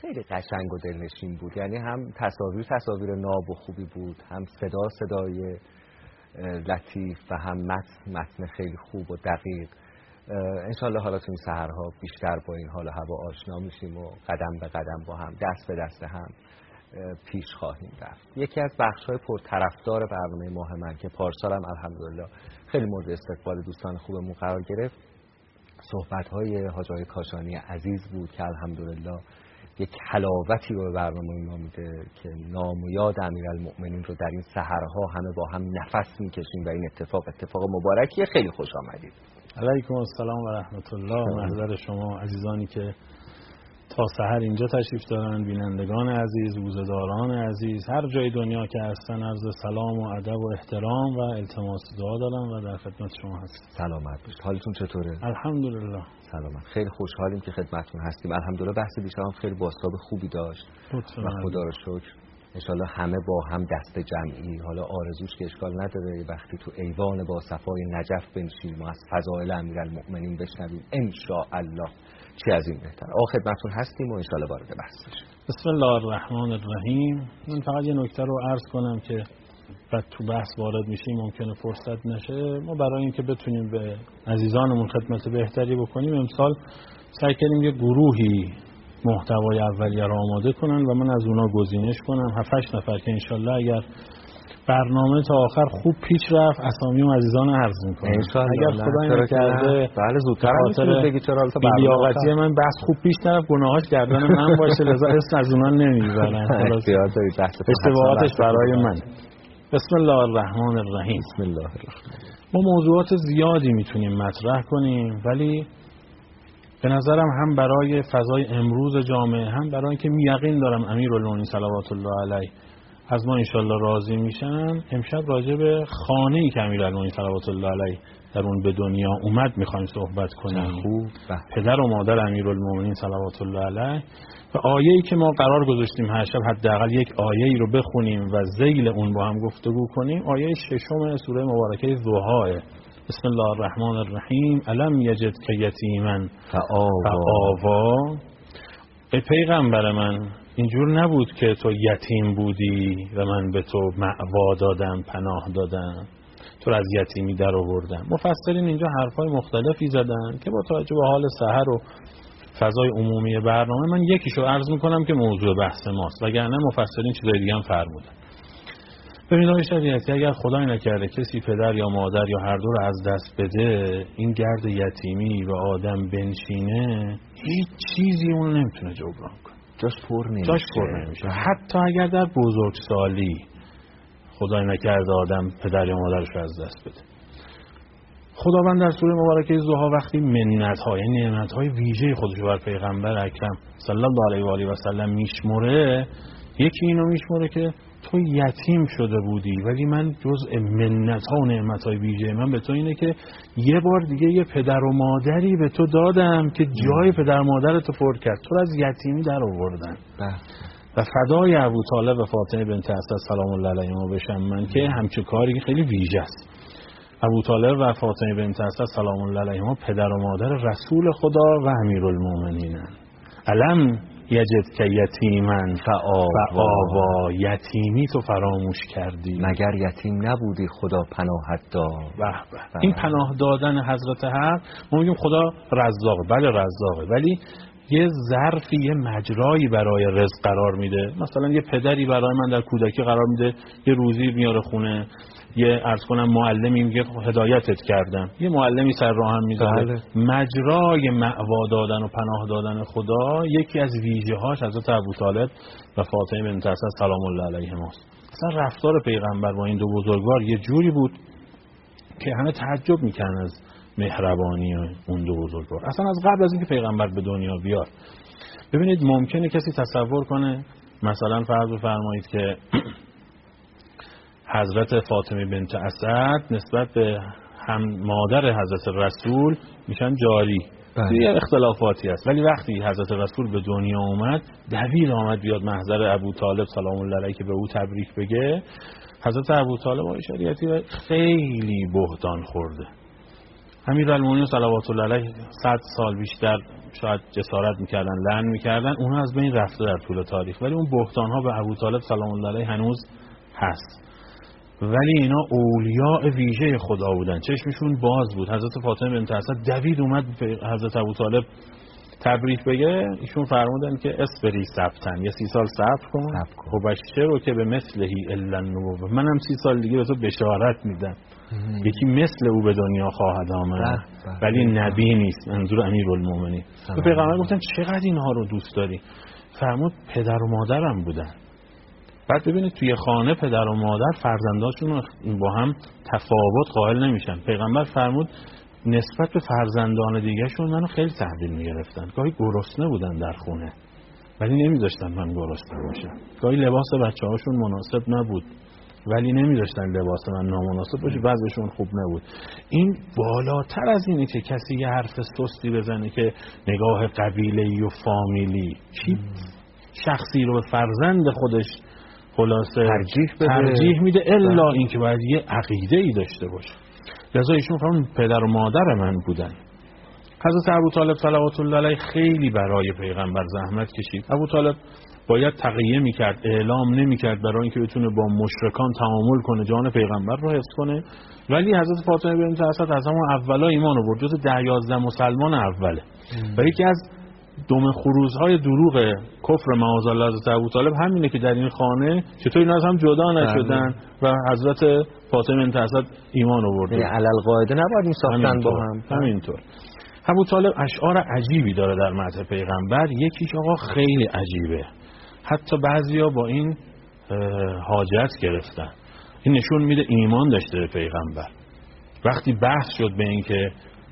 خیلی قشنگ و دلنشین بود. یعنی هم تصاویر ناب و خوبی بود، هم صدای لطیف و هم متن خیلی خوب و دقیق. انشالله حالا تو این سحرها بیشتر با این حال و هوا آشنا میشیم و قدم به قدم با هم دست به دست هم پیش خواهیم رفت. یکی از بخش‌های پرطرفدار برنامه ماه من که پارسال هم الحمدلله خیلی مورد استقبال دوستان خوبمون قرار گرفت، صحبت‌های حاج آقای کاشانی عزیز بود که الحمدلله یک حلاوتی رو به برنامه ما میده که نام و یاد امیرالمؤمنین رو در این سحرها همه با هم نفس میکشیم و این اتفاق مبارکیه. خیلی خوش آمدید. علیکم السلام و رحمت الله. محضر شما عزیزانی که تا سحر اینجا تشریف دارن، بینندگان عزیز، روزداران عزیز، هر جای دنیا که هستن، عرض سلام و ادب و احترام و التماس دعا دارم و در خدمت شما هستم. سلامت باشید. حالتون چطوره؟ الحمدلله. سلامت. خیلی خوشحالیم که خدمتتون هستیم. الحمدلله بحث دیشب خیلی بازتاب خوبی داشت و خدا رو شکر انشالله همه با هم دست جمعی، حالا آرزوش که اشکال نداره، وقتی تو ایوان با صفای نجف بنشینیم و از فضائل امیرالمؤمنین بشنویم انشاءالله چی از این بهتر. خدمتتون هستیم و انشالله وارد بحث بشیم. بسم الله الرحمن الرحیم. من فقط یه نکته رو عرض کنم که بعد تو بحث وارد میشیم ممکنه فرصت نشه. ما برای اینکه بتونیم به عزیزانمون خدمت بهتری بکنیم امسال سعی کردیم یه گروهی محتوای اولیه رو آماده کنن و من از اونا گزینش کنم 7-8 نفر که انشالله اگر برنامه تا آخر خوب پیش رفت اسامی و عزیزان عرض میکنم. اگر خدا نکرده بله زودتر میتونید بگید چرا البته لیاقتی من بحث خوب پیش نرفت گناهاش گردن من باشه لذا اسم از اونا نمیبرن. اشتباهاتش برای من. بسم الله الرحمن الرحیم. بسم الله الرحمن. ما موضوعات زیادی میتونیم مطرح کنیم ولی به نظرم هم برای فضای امروز جامعه هم برای اینکه یقین دارم امیرالمؤمنین صلوات الله علیه از ما انشالله راضی میشن، امشب راجع به خانه‌ای که امیرالمؤمنین صلوات الله علیه در اون به دنیا اومد میخوایم صحبت کنیم. پدر و مادر امیرالمؤمنین صلوات الله علیه و آیه‌ای که ما قرار گذاشتیم هر شب حداقل یک آیه‌ای رو بخونیم و ذیل اون با هم گفتگو کنیم. آیه 6 سوره مبارکه ضحی. بسم الله الرحمن الرحیم. الم یجدک یتیما فآوا. ای پیغمبر من اینجور نبود که تو یتیم بودی و من به تو مأوا دادم، پناه دادم، تو از یتیمی در آوردم. مفسرین اینجا حرفای مختلفی زدن که با توجه به حال سحر و فضای عمومی برنامه من یکیشو عرض میکنم که موضوع بحث ماست، وگرنه مفسرین چیزای دیگه هم فرمودن. ببینید آقای شریعتی، اگر خدای نکرده کسی پدر یا مادر یا هر دو رو از دست بده، این گرد یتیمی و آدم بنشینه، هیچ چیزی اون نمیتونه جبران کنه. جاش پر نمیشه. حتی اگر در بزرگسالی خدای نکرده آدم پدر یا مادرش رو از دست بده. خداوند در سوره مبارکه ضحی وقتی منت‌ها یعنی نعمت‌های ویژه خودش بر پیغمبر اکرم صلی الله علیه و آله و سلم میشمره، یکی اینو میشمره که تو یتیم شده بودی ولی من جزء منت‌ها و نعمت‌های ویژه من به تو اینه که یه بار دیگه یه پدر و مادری به تو دادم که جای پدر و مادرت رو پر کرد، تو از یتیمی در آوردن. و فدای ابو طالب و فاطمه بنت اسد سلام الله علیهما بشم من که همچین کاری خیلی ویژه است. ابو طالب و فاطمه بنت اسد سلام الله علیهما پدر و مادر رسول خدا و امیرالمؤمنینن. علم یجدک یتیما فآوا. یتیمی تو فراموش کردی مگر یتیم نبودی خدا پناهت داد. این پناه دادن حضرت حق ما میگیم خدا رزاقه، بله رزاقه، ولی یه ظرفی یه مجرایی برای رزق قرار میده. مثلا یه پدری برای من در کودکی قرار میده، یه روزی میاره خونه، یه عرض کنم معلمی میگه هدایتت کردم، یه معلمی سر راهم میذاره. مجرای مأوا دادن و پناه دادن خدا یکی از ویژه هاش حضرت ابوطالب و فاطمه بنت اسد سلام الله علیهماست. اصلا رفتار پیغمبر با این دو بزرگوار یه جوری بود که همه تعجب میکنن از مهربانی اون دو بزرگوار، اصلا از قبل از اینکه پیغمبر به دنیا بیاد. ببینید ممکنه کسی تصور کنه مثلا فرض بفرمایید که حضرت فاطمه بنت اسد نسبت به هم مادر حضرت رسول میشن جاری، یه اختلافاتی هست، ولی وقتی حضرت رسول به دنیا اومد دبیر آمد بیاد محضر ابو طالب سلام الله علیه که به او تبریک بگه، حضرت ابو طالب آقای شریعتی خیلی بهتان خورده، امیرالمومنین صلوات الله علیه 100 سال بیشتر شاید جسارت میکردن، لعن میکردن، اونها از بین رفته در طول تاریخ، ولی اون بهتان ها به ابوطالب سلام الله علیه هنوز هست. ولی اینا اولیاء ویژه خدا بودن، چشمشون باز بود. حضرت فاطمه بنت اسد دوید اومد به حضرت ابوطالب تبریک بگه، ایشون فرمودن که اصبری سبتن، یه 30 سال صبر کن و بشر رو که به مثلهی الا النبوه، منم 30 سال دیگه به تو بشارت میدم یکی مثل او به دنیا خواهد آمد ولی نبی نیست. منظور امیرالمومنین. و پیغمبر گفتن چقدر اینها رو دوست داری؟ فرمود پدر و مادرم بودن. بعد ببینید توی خانه پدر و مادر فرزنداشون با هم تفاوت قائل نمیشن. پیغمبر فرمود نسبت به فرزندان دیگه شون منو خیلی تحویل میگرفتن. گاهی گرسنه بودن در خونه ولی نمیذاشتن من گرسنه باشم. گاهی لباس بچه‌هاشون مناسب نبود ولی نمیذاشتن لباس من نامناسب باشه، وضعشون خوب نبود. این بالاتر از اینه که کسی یه حرف سستی بزنه که نگاه قبیله‌ای و فامیلی، کی شخصی رو به فرزند خودش خلاصه ترجیح میده الا اینکه باید یه عقیده‌ای داشته باشه. لذا ایشون فرمود پدر و مادر من بودن. حضرت ابوطالب صلوات الله علیه خیلی برای پیغمبر زحمت کشید. ابوطالب باید تقیه میکرد، اعلام نمیکرد برای اینکه بتونه با مشرکان تعامل کنه، جان پیغمبر رو حفظ کنه. ولی حضرت فاطمه بنت اسد از همون اولا ایمان آورد، جز 10-11 مسلمان اوله. و یکی از دم خروزهای دروغ کفر معاذالله حضرت ابوطالب همینه که در این خانه چطور اینا از هم جدا نشدن و حضرت فاطمه بنت اسد ایمان آورد. یعنی علل قاعده نباید میساختن با هم. همینطور. ابوطالب اشعار عجیبی داره در مدح پیغمبر. یکیش آقا خیلی عجیبه، حتی بعضیا با این حاجت گرفتن. این نشون میده ایمان داشته به پیغمبر. وقتی بحث شد به این که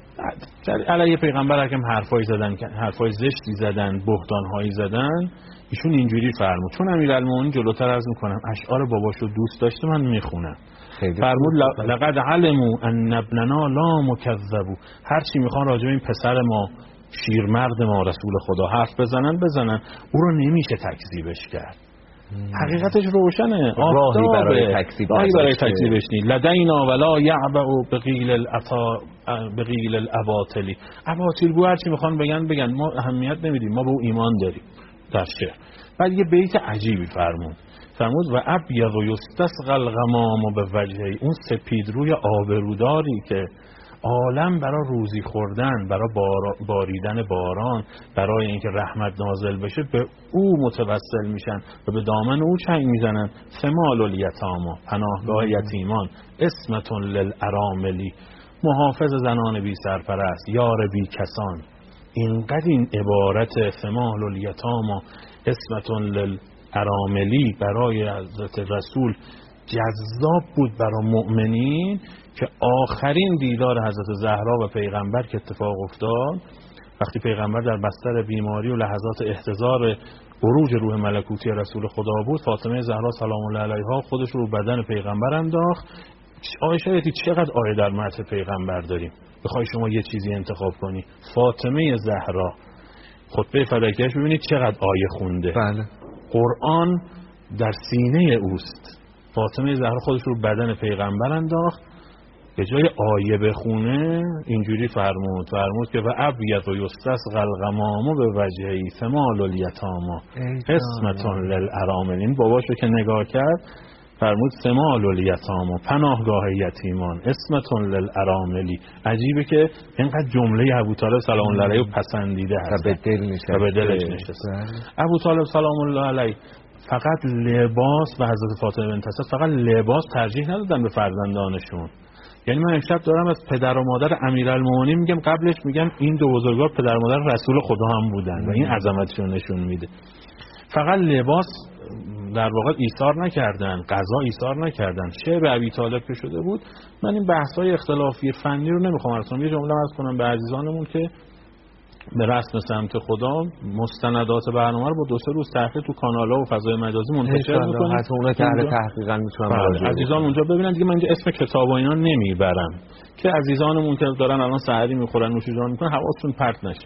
علیه پیغمبر حکم حرفای زدن، حرفای زشتی زدن، بهتانهایی زدن، ایشون اینجوری فرمود، چون امیرالمومنین جلوتر عرض میکنم اشعار باباشو دوست داشته من میخونم. فرمود لقد علموا ان ابننا لا مکذبوا، هر چی میخوان راجع به این پسر ما، شیرمرد ما، رسول خدا حرف بزنن او رو نمیشه تکذیبش کرد. حقیقتش روشنه، راهی برای تکذیبش نیست. لدینا ولا یعبأ بقیل الاباطلی، اباطیل گو هر چی میخوان بگن ما اهمیت نمیدیم، ما به او ایمان داریم. در شعر بعد یه بیت عجیبی فرمود و ابیض یستسقى الغمام بوجهی، اون سپید روی آبروداری که عالم برای روزی خوردن، برای باریدن باران، برای اینکه رحمت نازل بشه به او متوسل میشن و به دامن او چنگ میزنن. ثمال الیتاما، پناهگاه یتیمان، اسمتون للاراملی، محافظ زنان بی سرپرست، یار بی کسان. اینقدر این عبارت ثمال الیتاما اسمتون للاراملی برای حضرت رسول جذاب بود برای مؤمنین که آخرین دیدار حضرت زهرا و پیغمبر که اتفاق افتاد وقتی پیغمبر در بستر بیماری و لحظات احتضار عروج روح ملکوتی رسول خدا بود، فاطمه زهرا سلام الله علیها خودش رو بدن پیغمبر انداخت. عایشه چقدر آیه در مدح پیغمبر داریم، بخوای شما یه چیزی انتخاب کنی، فاطمه زهرا خطبه فلکیش ببینید چقدر آیه خونده. بله. قرآن در سینه اوست. فاطمه زهرا خودش رو بدن پیغمبر انداخت، به جای آیه بخونه اینجوری فرمود که و ابیض یستسقى الغمام بوجهی ثمال الیتاما اسمتون للاراملین. باباشو که نگاه کرد فرمود ثمال الیتاما، پناهگاه یتیمان، اسمتون للاراملی. عجیبه که اینقدر جمله ابوطالب سلام الله علیه پسندیده هست و به دلش نشسته. ابوطالب سلام الله علیه فقط لباس و حضرت فاطمه بنت اسد فقط لباس ترجیح ندادن به فرزندانشون. یعنی من امشب دارم از پدر و مادر امیرالمومنین میگم، قبلش میگم این دو بزرگوار پدر و مادر رسول خدا هم بودن و این عظمتشون نشون میده. فقط لباس در واقع ایثار نکردن، غذا ایثار نکردن. شعر ابی طالب که شده بود. من این بحث‌های اختلافی فنی رو نمیخوام عرض کنم، یه جمله عرض کنم به عزیزانمون که به رسم سمت خدا مستندات برنامه رو با 2-3 روز تحقیق تو کانال‌ها و فضای مجازی منتشر می‌کنیم. حتما اون تحقیقا میتونن عزیزان اونجا ببینن. دیگه من اینجا اسم کتاب و اینا نمیبرم که عزیزانمون که دارن الان سحری میخورن نوشیجان میکنن حواسشون پرت نشه.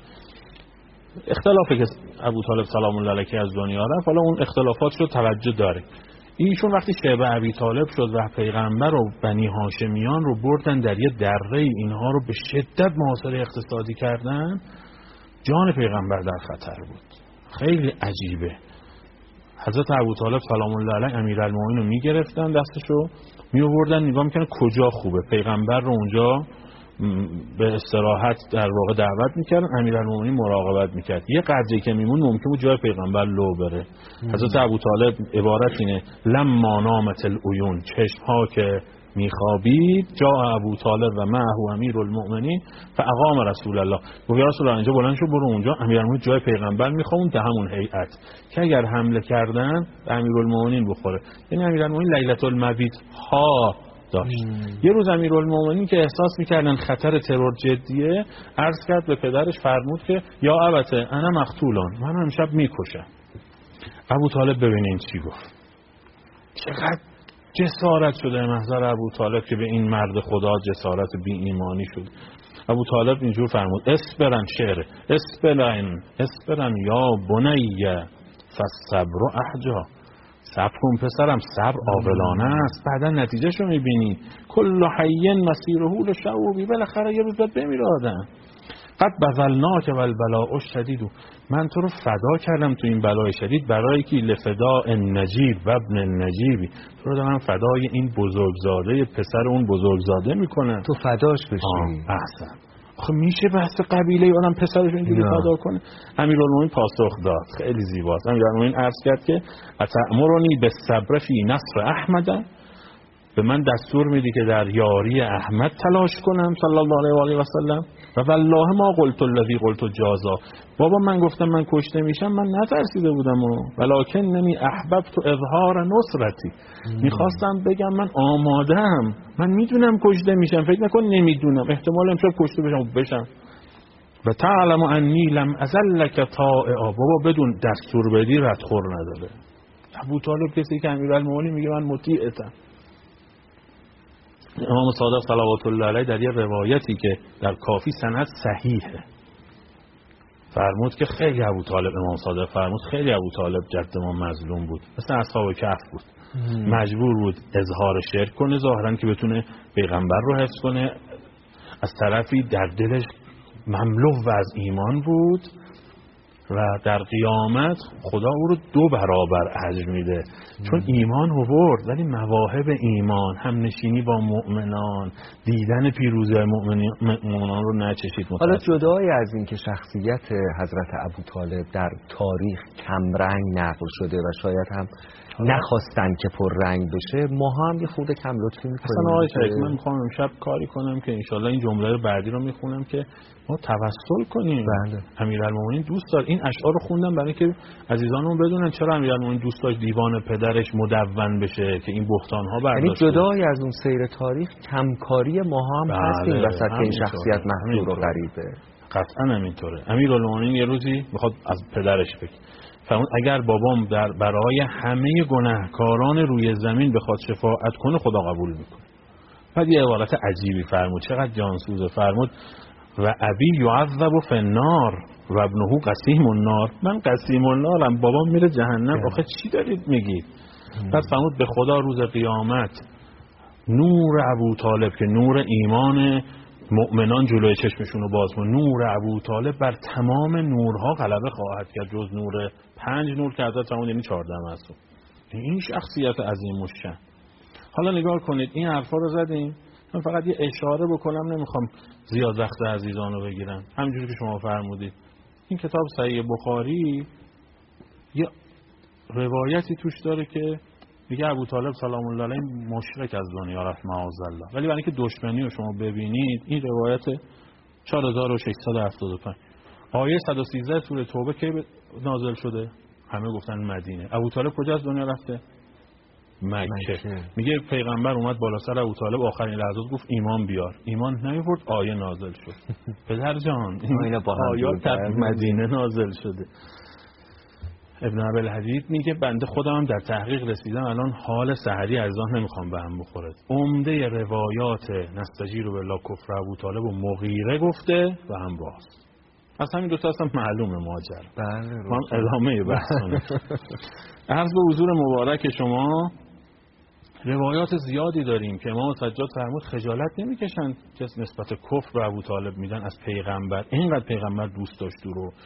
اختلافی که ابوطالب سلام الله علیه از دنیا رفت، حالا اون اختلافات رو توجه داره. ایشون وقتی شیبه ابی طالب شد و پیغمبر و بنی هاشمیان رو بردن در یه دره، اینها رو به شدت محاصره اقتصادی کردن، جان پیغمبر در خطر بود. خیلی عجیبه. حضرت ابوطالب سلام الله علیه امیرالمومنین رو میگرفتن، دستشو میآوردن نگاه میکنن کجا خوبه، پیغمبر رو اونجا به استراحت در واقع دعوت میکردن، امیرالمومنین مراقبت میکرد. یه قدری که میمون ممکن بود جای پیغمبر لو بره. حضرت ابوطالب عبارت اینه لما نامت العیون، چشمها که میخوابید، جا ابوطالب و معه امیرالمومنین فاقام رسول الله، گفت یا رسول الله اینجا بلند شو برو اونجا، امیرالمومنین جای پیغمبر میخوام در همون هیئت که اگر حمله کردن به امیرالمومنین بخوره. یعنی امیرالمومنین لیلة المبیت ها داشت. یه روز امیرالمومنین که احساس میکردن خطر ترور جدیه، عرض کرد به پدرش، فرمود که یا ابته انا مقتولان، من امشب میکشم. ابوطالب ببینین چی گفت. چقدر جسارت شده محضر ابوطالب که به این مرد خدا جسارت بی ایمانی شد. ابوطالب اینجور فرمود اسبرن شعر اسبرن یا بنیه فالصبر احجا، صبر کن پسرم، صبر عاقلانه است، بعدا نتیجه شو میبینی. کل حی مسیره لشعوبی، بالاخره یه روز باید بمیره آدم. قد بذلناک و البلاء شدید، من تو رو فدا کردم تو این بلای شدید، برای که لفدا النجیب و ابن النجیبی، تو رو دارم فدای این بزرگزاده پسر اون بزرگزاده میکنم، تو فداش بشی. احسن. آخه میشه بحث قبیله آدم پسرش اینجوری فدا کنه؟ امیرالمومنین پاسخ داد، خیلی زیباست. امیرالمومنین عرض کرد که اتأمرنی بالصبر فی نصر احمد، به من دستور میدی که در یاری احمد تلاش کنم صلی الله علیه و آله و سلم، و والله ما قلت الذی قلت جازا، بابا من گفتم من کشته میشم، من نترسیده بودم، ولکن نمی احببت اظهار نصرتی، میخواستم بگم من آمادم، من میدونم کشته میشم، فکر نکن نمیدونم، احتمال امشب کشته بشم. و تعلم انی لم ازلک طائعا، بابا بدون دستور بدی ردخور نداره. ابوطالب کسی که امیرالمومنین میگه من مطیعتم. امام صادق صلوات الله علیه در یه روایتی که در کافی سند صحیحه فرمود که خیلی ابوطالب، امام صادق فرمود خیلی ابوطالب جد ما مظلوم بود، مثل اصحاب کهف بود، مجبور بود اظهار شرک کنه ظاهرا که بتونه پیغمبر رو حفظ کنه، از طرفی در دلش مملو و از ایمان بود و در قیامت خدا او رو 2 برابر اجر میده، چون ایمان رو برد، ولی مواهب ایمان، هم نشینی با مؤمنان، دیدن پیروزی مؤمنان رو نچشید. حالا جدای از این که شخصیت حضرت ابوطالب در تاریخ کمرنگ نقل شده و شاید هم نخواستن که پر رنگ بشه، ما هم یه خورده کم لطفی میکنیم. اصلا آقای شریک من میخوام امشب کاری کنم که انشالله این جمله بعدی رو میخونم که ما توسل کنیم. بله. امیرالمومنین دوست دار، این اشعار رو خوندم برای که عزیزانمون بدونن چرا امیرالمومنین دوست داشت دیوان پدرش مدون بشه که این بهتان‌ها برداشت. یعنی جدای از اون سیر تاریخ کمکاری ما هم هستیم وسط این شخصیت محجور و غریبه. قطعا همینطوره. امیرالمومنین یه روزی میخواد از پدرش بگه، فرمود اگر بابام برای همه گناهکاران روی زمین بخواد شفاعت کنه خدا قبول میکنه. بعد یه عبارت عجیبی فرمود، چقدر جانسوزه، فرمود و ابی یعذب فی النار و ابنه قسیم النار، من قسیم النارم، بابام میره جهنم، آخه چی دارید میگید؟ بعد فرمود به خدا روز قیامت نور ابوطالب که نور ایمان مؤمنان جلوی چشمشون رو باز کنه، نور ابوطالب بر تمام نورها غلبه خواهد کرد جز نور 5 نور که حضرت فرمود، یعنی 14 معصوم. این شخصیت عظیم الشأن. حالا نگاه کنید این حرفا رو زدیم، من فقط یه اشاره بکنم، نمیخوام زیاد وقت عزیزان رو بگیرم. همینجوری که شما فرمودید این کتاب صحیح بخاری یه روایتی توش داره که میگه ابوطالب سلام الله علیه مشرک از دنیا رفت معاذالله، ولی برای اینکه دشمنی رو شما ببینید این روایت 4675 آیه 113 سوره توبه کی نازل شده؟ همه گفتن مدینه. ابوطالب کجا از دنیا رفته؟ مکه. میگه پیغمبر اومد بالا سر ابوطالب آخرین لحظات گفت ایمان بیار، ایمان نیاورد، آیه نازل شد. پدر جان این آیات در مدینه نازل شده. ابن عبدالحدید میگه بنده خودم در تحقیق رسیدم الان حال سحری عزیزان نمیخوام به هم بخوره. عمده روایات نستجیر بالله کفر ابوطالب و مغیره گفته و هم راست. از همین دو تا اصلا معلومه ماجرا. بله. ما ادامه بحث کنیم. عرض به حضور مبارک شما روایات زیادی داریم که امام سجاد فرمود خجالت نمیکشن که نسبت کفر به ابوطالب میدن از پیغمبر. اینقدر پیغمبر دوست داشت او رو.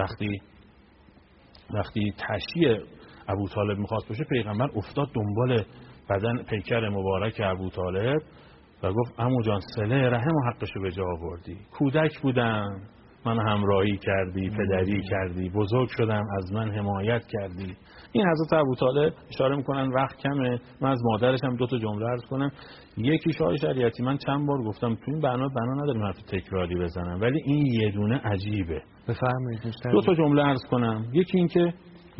وقتی تشییع ابوطالب میخواست بشه، پیغمبر افتاد دنبال بدن پیکر مبارک ابوطالب و گفت عمو جان صله رحم و حقشو به جا آوردی. کودک بودم، من همراهی کردی، پدری کردی، بزرگ شدم از من حمایت کردی. این حضرت ابوطالب اشاره میکنن وقت کمه، من از مادرش هم 2 تا جمله عرض کنم. یکی شاه شریعتی، من چند بار گفتم تو این بنا نداریم حرف تکراری بزنم، ولی این یه دونه عجیبه. بفرمایید. 2 تا جمله عرض کنم. یکی این که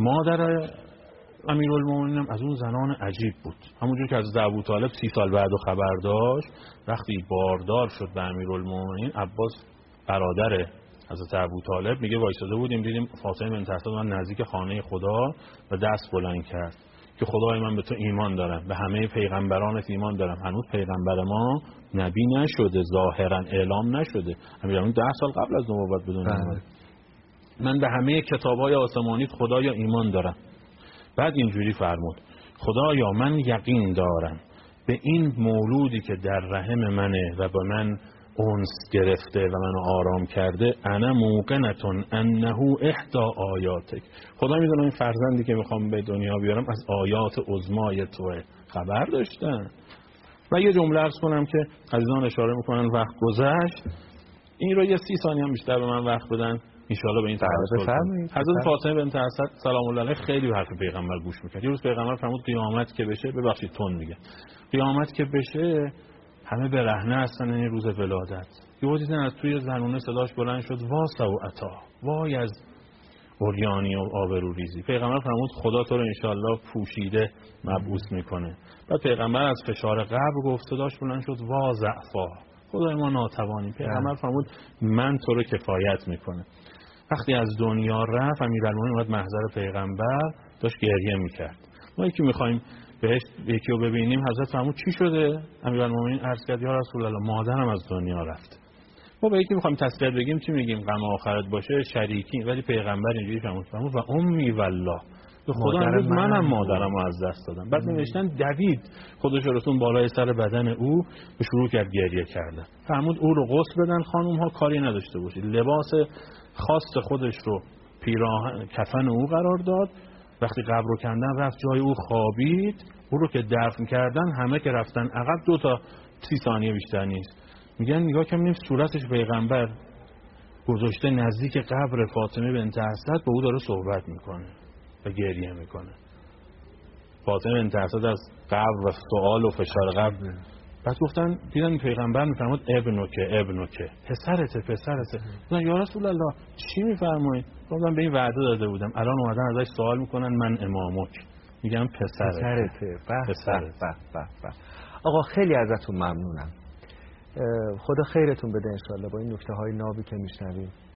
مادر امیرالمومنین از اون زنان عجیب بود، همونجور که از ابوطالب 30 سال بعد خبر داشت. وقتی باردار شد به امیرالمومنین، عباس برادر حضرت ابوطالب میگه وایساده بودیم دیدیم فاطمه بنت اسد من نزدیک خانه خدا و دست بلند کرد که خدای من به تو ایمان دارم، به همه پیغمبرانت ایمان دارم. هنوز پیغمبر ما نبی نشده، ظاهرا اعلام نشده. امیرالمومنین 10 سال قبل از نبوت به دنیا اومد. من به همه کتاب‌های آسمانی خدایا ایمان دارم. بعد اینجوری فرمود خدایا من یقین دارم به این مولودی که در رحم منه و به من انس گرفته و منو آرام کرده، انا موقنتون انه احدی آیاتک. خدا میدونه این فرزندی که میخوام به دنیا بیارم از آیات عظمای توه. خبر داشتن. و یه جمله عرض کنم که عزیزان اشاره میکنن وقت گذشت، این رو یه 30 ثانیه هم بیشتر به من وقت بدن انشاءالله به این توسل. حضرت فاطمه بنت اسد سلام الله علیها خیلی به حرف پیغمبر گوش میکرد. یه روز پیغمبر فرمود قیامت که بشه، ببخشید تون میگه، قیامت که بشه همه برهنه هستن این روز ولادت. یهو دیدن از توی زنونه صداش بلند شد وا سوءتا، وای از اوریانی و آبروریزی. پیغمبر فرمود خدا تو رو انشاءالله پوشیده مبعوث میکنه. بعد پیغمبر از فشار قبر گفت، صداش بلند شد وا ضعفا، خدای ما ناتوانیم. پیغمبر فرمود من تو رو کفایت میکنه. وقتی از دنیا رفت، امیرالمومنین اومد محضر پیغمبر، داشت گریه میکرد. ما یکی میخوایم بهش یکی رو ببینیم، حضرت فرمود چی شده؟ امیرالمومنین عرض کرد یا رسول الله مادرم از دنیا رفت. ما به یکی میخوایم تسلیت بگیم چی میگیم؟ غم آخرت باشه شریکی. ولی پیغمبر اینجوری فرمود و امی والله، به خدا امروز منم مادرم رو از دست دادم. بعد نوشتن دوید خودش رسون بالای سر بدن او به شروع کرد گریه کردن. فرمود او رو غسل بدن خانم ها، کاری نداشته باشید. لباس خاص خودش رو پیراهن کفن او قرار داد. وقتی قبر رو کندن رفت جای او خوابید. او رو که دفن کردن همه که رفتن عقب 2 تا 30 ثانیه بیشتر نیست. میگن نگاه کنیم صورتش پیغمبر گذاشته نزدیک قبر فاطمه بنت اسد، با او داره صحبت میکنه و گریه میکنه. فاطمه بنت اسد از قبر و سوال و فشار قبر. بعد گفتن دیدن پیغمبر میفرماد ابنوکه پسرته. گفتن یا رسول الله چی میفرمایید؟ گفتم به این وعده داده بودم، الان اومدن ازش سوال میکنن من امامک. میگم پسرته. به. آقا خیلی ازتون ممنونم. خدا خیرتون بده انشالله با این نکته های نابی که میشنویم.